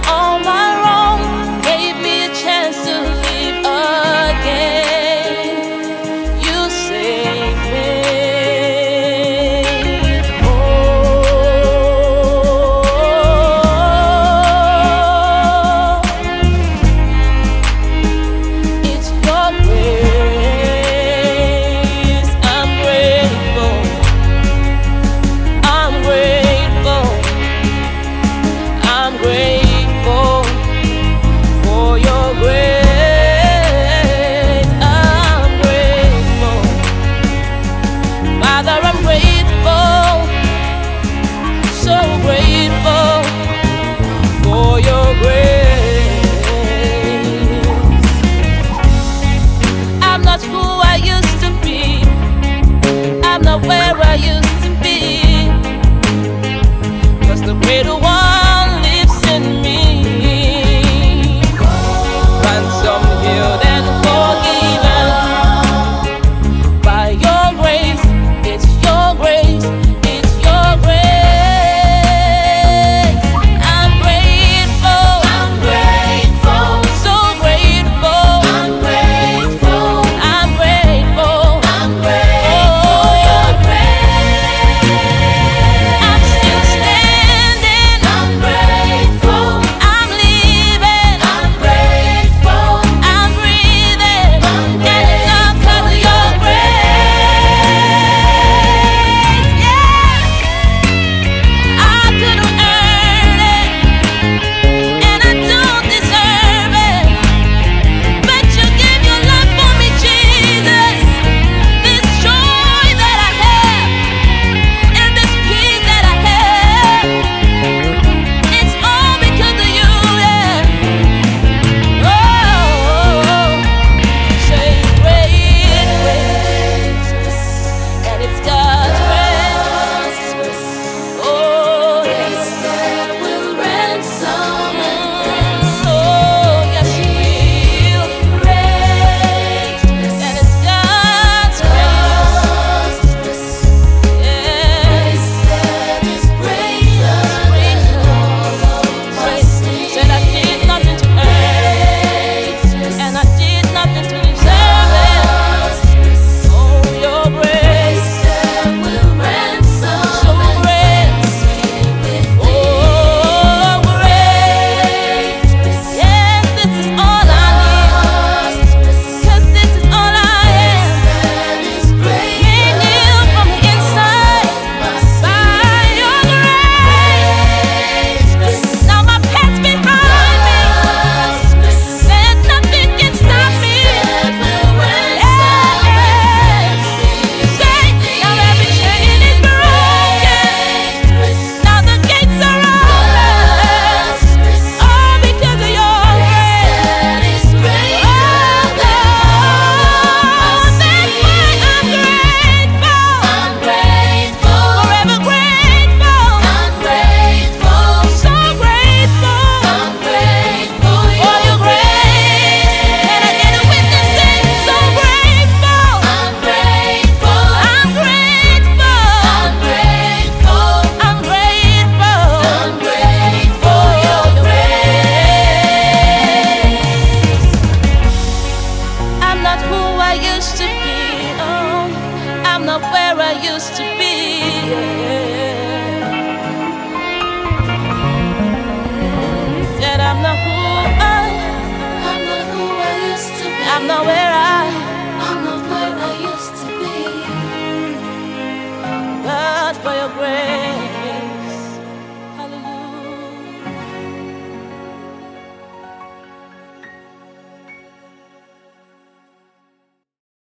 all my wrong, gave me a chance to live again. You saved me. Oh, it's your grace. I'm grateful. I'm grateful. I'm grateful for your grace. I'm grateful. Father, I'm grateful. So grateful for your grace. I'm not who I used to be. I'm not where I used to be. 'Cause the greater one lives in me. Ransom, healed, and forgiven by your grace. It's your grace. It's your grace. I'm grateful. I'm grateful. So grateful. I'm grateful. I'm grateful. I'm grateful for your grace. I'm still standing. I'm grateful. I'm living. I'm grateful. I'm breathing. I'm grateful. And it's all 'cause of your grace. Yeah. I couldn't earn it, and I don't deserve it. But you gave your love for me, Jesus. This joy that I have, and this peace that I have, it's all because of you, yeah. Oh, say grace, and it's God's grace. Oh, yes, that will ransom and cleanse. Oh, yes, He will. And it's God's grace. Yes. Said I did nothing to earn, and I did nothing to deserve it. Oh, your grace. So grace. Oh, grace. Yes, this is all I need. 'Cause this is all I am. Being healed from the inside by your grace. Now my past behind me. Said nothing can stop me. Yes. Say, now every chain is broken. Now the gates are open. All because of your grace. Oh, that's why I'm grateful. Forever grateful. So grateful for your grace. And I get a witness in. So grateful. I'm grateful. For your grace. I'm not who I used to be. Oh, I'm not where I used to be. Said I'm not who I used to be. I'm not where I used to be. But for your grace.